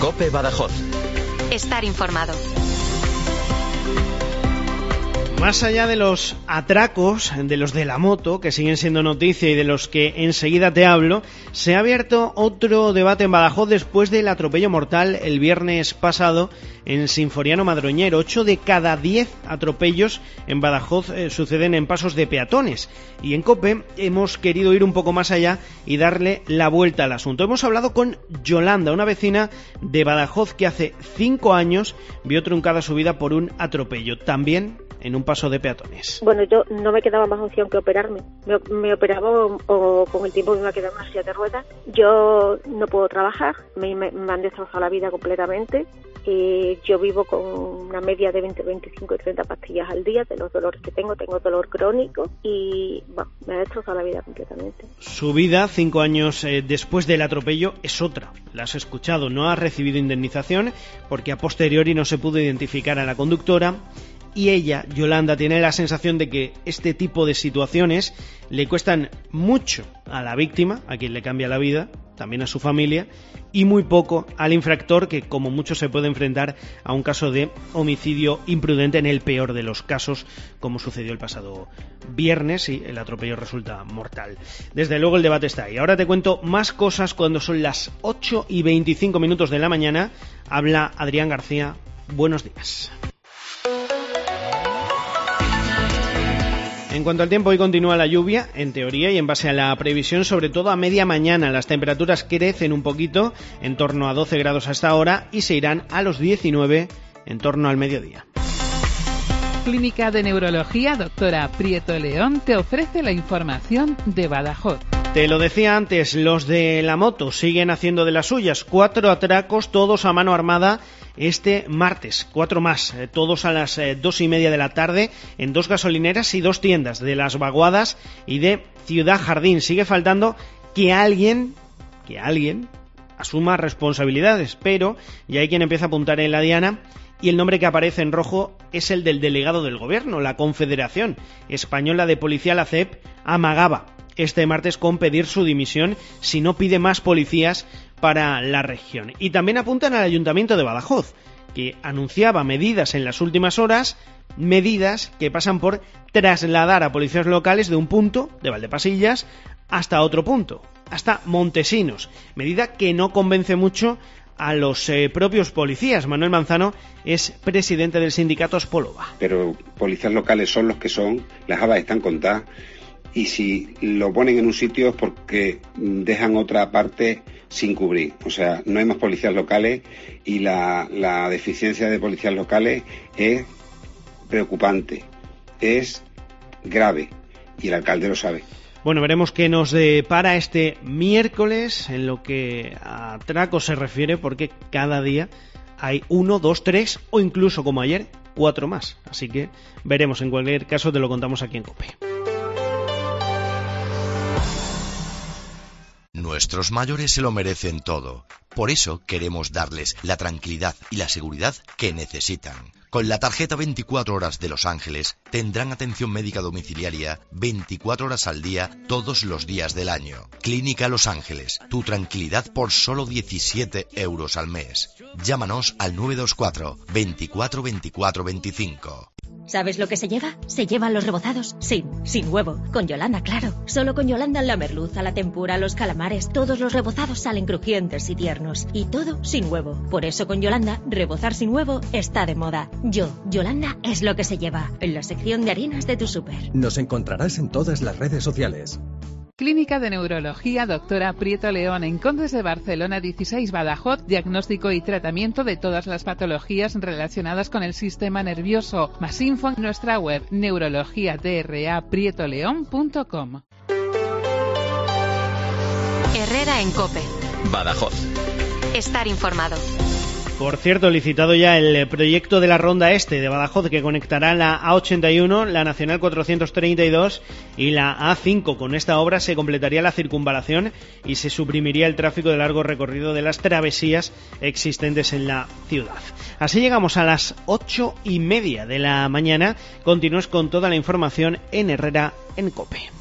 COPE Badajoz. Estar informado. Más allá de los atracos, de los de la moto, que siguen siendo noticia y de los que enseguida te hablo, se ha abierto otro debate en Badajoz después del atropello mortal el viernes pasado en Sinforiano Madroñero. 8 de cada 10 atropellos en Badajoz suceden en pasos de peatones. Y en COPE hemos querido ir un poco más allá y darle la vuelta al asunto. Hemos hablado con Yolanda, una vecina de Badajoz que hace 5 años vio truncada su vida por un atropello, también en un paso de peatones. Bueno, yo no me quedaba más opción que operarme. Me operaba o con el tiempo me iba a quedar una silla de ruedas. Yo no puedo trabajar, me han destrozado la vida completamente. Yo vivo con una media de 20, 25 y 30 pastillas al día de los dolores que tengo dolor crónico y bueno, me ha destrozado la vida completamente. Su vida, 5 años después del atropello, es otra. La has escuchado, no ha recibido indemnización porque a posteriori no se pudo identificar a la conductora. Y ella, Yolanda, tiene la sensación de que este tipo de situaciones le cuestan mucho a la víctima, a quien le cambia la vida, también a su familia, y muy poco al infractor, que como mucho se puede enfrentar a un caso de homicidio imprudente en el peor de los casos, como sucedió el pasado viernes, y el atropello resulta mortal. Desde luego el debate está ahí. Ahora te cuento más cosas cuando son las 8:25 de la mañana. Habla Adrián García. Buenos días. En cuanto al tiempo, hoy continúa la lluvia, en teoría, y en base a la previsión, sobre todo a media mañana. Las temperaturas crecen un poquito, en torno a 12 grados hasta ahora, y se irán a los 19 en torno al mediodía. Clínica de Neurología Doctora Prieto León te ofrece la información de Badajoz. Te lo decía antes, los de la moto siguen haciendo de las suyas. 4 atracos, todos a mano armada, este martes. 4 más, todos a las 2:30 de la tarde, en 2 gasolineras y 2 tiendas de Las Vaguadas y de Ciudad Jardín. Sigue faltando que alguien asuma responsabilidades, pero ya hay quien empieza a apuntar en la diana. Y el nombre que aparece en rojo es el del delegado del gobierno. La Confederación Española de Policía, la CEP, amagaba este martes con pedir su dimisión si no pide más policías para la región. Y también apuntan al Ayuntamiento de Badajoz, que anunciaba medidas en las últimas horas, medidas que pasan por trasladar a policías locales de un punto, de Valdepasillas, hasta otro punto, hasta Montesinos. Medida que no convence mucho a los propios policías. Manuel Manzano es presidente del sindicato Spolova. Pero policías locales son los que son, las habas están contadas, y si lo ponen en un sitio es porque dejan otra parte sin cubrir. O sea, no hay más policías locales y la deficiencia de policías locales es preocupante, es grave, y el alcalde lo sabe. Bueno, veremos qué nos depara este miércoles en lo que a atracos se refiere, porque cada día hay 1, 2, 3 o incluso, como ayer, 4 más. Así que veremos, en cualquier caso te lo contamos aquí en COPE. Nuestros mayores se lo merecen todo. Por eso queremos darles la tranquilidad y la seguridad que necesitan. Con la tarjeta 24 horas de Los Ángeles tendrán atención médica domiciliaria 24 horas al día, todos los días del año. Clínica Los Ángeles, tu tranquilidad por solo 17 euros al mes. Llámanos al 924 24 24 25. ¿Sabes lo que se lleva? Se llevan los rebozados sin huevo. Con Yolanda, claro. Solo con Yolanda la merluza, la tempura, los calamares, todos los rebozados salen crujientes y tiernos. Y todo sin huevo. Por eso con Yolanda, rebozar sin huevo está de moda. Yolanda es lo que se lleva. En la sección de harinas de tu súper. Nos encontrarás en todas las redes sociales. Clínica de Neurología Doctora Prieto León en Condes de Barcelona 16 Badajoz, diagnóstico y tratamiento de todas las patologías relacionadas con el sistema nervioso. Más info en nuestra web neurologiadraprietoleón.com. Herrera en COPE. Badajoz. Estar informado. Por cierto, licitado ya el proyecto de la Ronda Este de Badajoz, que conectará la A81, la Nacional 432 y la A5. Con esta obra se completaría la circunvalación y se suprimiría el tráfico de largo recorrido de las travesías existentes en la ciudad. Así llegamos a las 8:30 de la mañana. Continúes con toda la información en Herrera en COPE.